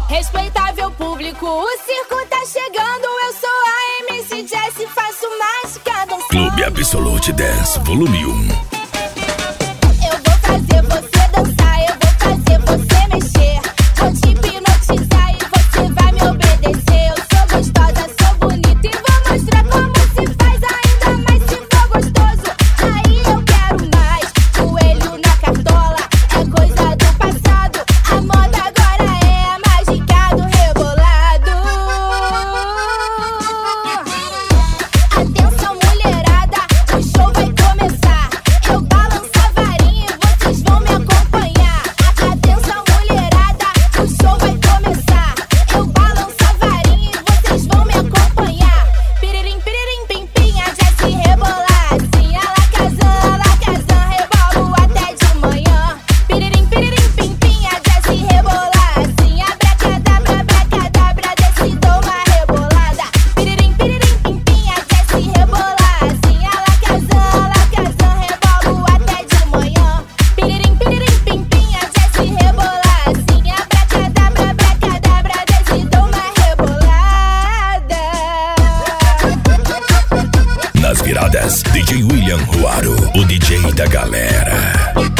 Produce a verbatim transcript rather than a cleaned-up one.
Respeitável público, o circo tá chegando. Eu sou a M C Jess e faço mágica dançando. Clube Absolute Dance, volume um. Eu vou fazer você dançar, eu vou fazer você mexer. Vou te hipnotizar e você vai me obedecer. Eu sou gostosa, sou bonita e vou mostrar como se faz. Ainda mais se for gostoso, aí eu quero mais. Coelho na cartola é coisa do passado. A moda agora é a mágica do rebolado. Atenção mulherada, o show vai começar. Eu balanço a varinha e vocês vão me acompanhar. Atenção mulherada, o show vai começar. Eu balanço a varinha e vocês vão me acompanhar. Piririm, piririm, pim, pim, a Jessie rebolar assim. Alakazam, alakazam, rebolo até de manhã. Piririm, piririm, pim, pim, a Jessie rebolar assim. Abracadabra, abracadabra, desce, dou uma rebolada. Piririm, piririm, pim, pim, a Jessie rebolar assim. Alakazam, alakazam, rebolo até de manhã. Piririm, piririm, pim, pim, a Jessie rebolar assim. Abracadabra, abracadabra, desce, dou uma rebolada. Nas viradas, D J William Ruaro, o D J da galera.